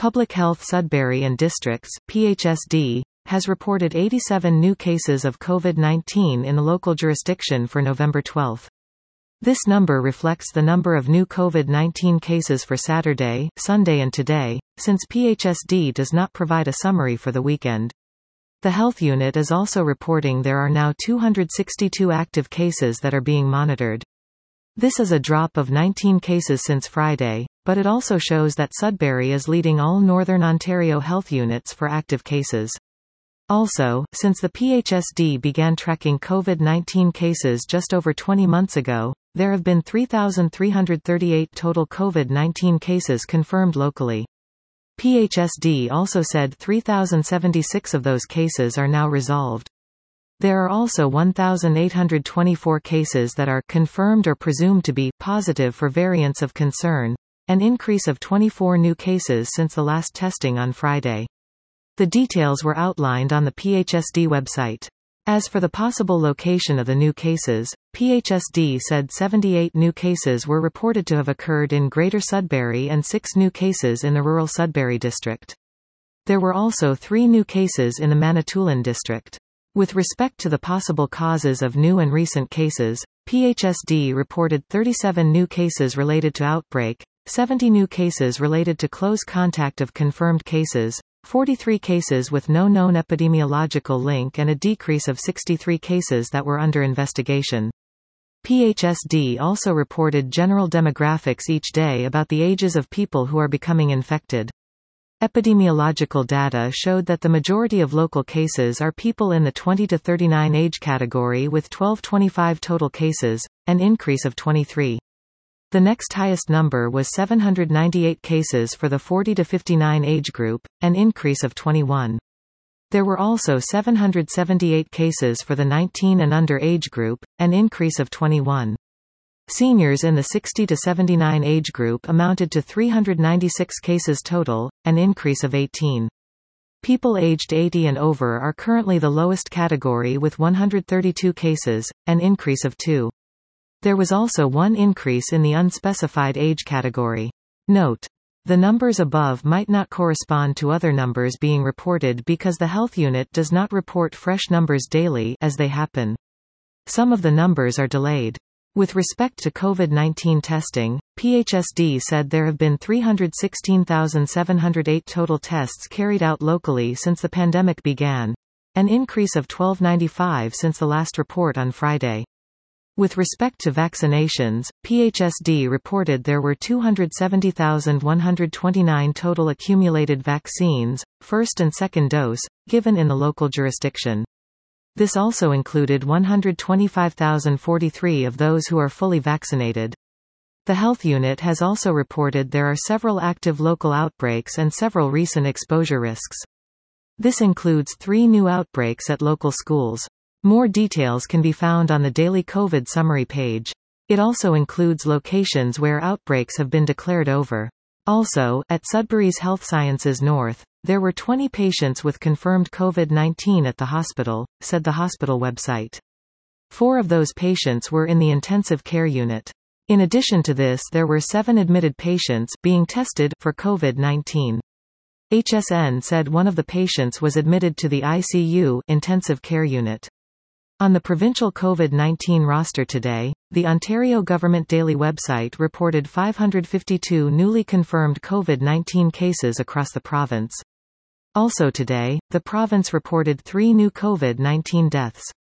Public Health Sudbury and Districts (PHSD) has reported 87 new cases of COVID-19 in the local jurisdiction for November 12. This number reflects the number of new COVID-19 cases for Saturday, Sunday and today, since PHSD does not provide a summary for the weekend. The health unit is also reporting there are now 262 active cases that are being monitored. This is a drop of 19 cases since Friday, but it also shows that Sudbury is leading all Northern Ontario health units for active cases. Also, since the PHSD began tracking COVID-19 cases just over 20 months ago, there have been 3,338 total COVID-19 cases confirmed locally. PHSD also said 3,076 of those cases are now resolved. There are also 1,824 cases that are confirmed or presumed to be positive for variants of concern, an increase of 24 new cases since the last testing on Friday. The details were outlined on the PHSD website. As for the possible location of the new cases, PHSD said 78 new cases were reported to have occurred in Greater Sudbury and 6 new cases in the rural Sudbury district. There were also 3 new cases in the Manitoulin district. With respect to the possible causes of new and recent cases, PHSD reported 37 new cases related to outbreak, 70 new cases related to close contact of confirmed cases, 43 cases with no known epidemiological link and a decrease of 63 cases that were under investigation. PHSD also reported general demographics each day about the ages of people who are becoming infected. Epidemiological data showed that the majority of local cases are people in the 20 to 39 age category with 1,225 total cases, an increase of 23. The next highest number was 798 cases for the 40 to 59 age group, an increase of 21. There were also 778 cases for the 19 and under age group, an increase of 21. Seniors in the 60 to 79 age group amounted to 396 cases total, an increase of 18. People aged 80 and over are currently the lowest category with 132 cases, an increase of 2. There was also one increase in the unspecified age category. Note: the numbers above might not correspond to other numbers being reported because the health unit does not report fresh numbers daily as they happen. Some of the numbers are delayed. With respect to COVID-19 testing, PHSD said there have been 316,708 total tests carried out locally since the pandemic began, an increase of 1,295 since the last report on Friday. With respect to vaccinations, PHSD reported there were 270,129 total accumulated vaccines, first and second dose, given in the local jurisdiction. This also included 125,043 of those who are fully vaccinated. The health unit has also reported there are several active local outbreaks and several recent exposure risks. This includes 3 new outbreaks at local schools. More details can be found on the daily COVID summary page. It also includes locations where outbreaks have been declared over. Also, at Sudbury's Health Sciences North, there were 20 patients with confirmed COVID-19 at the hospital, said the hospital website. 4 of those patients were in the intensive care unit. In addition to this, there were 7 admitted patients being tested for COVID-19. HSN said one of the patients was admitted to the ICU intensive care unit. On the provincial COVID-19 roster today, the Ontario Government Daily website reported 552 newly confirmed COVID-19 cases across the province. Also today, the province reported 3 new COVID-19 deaths.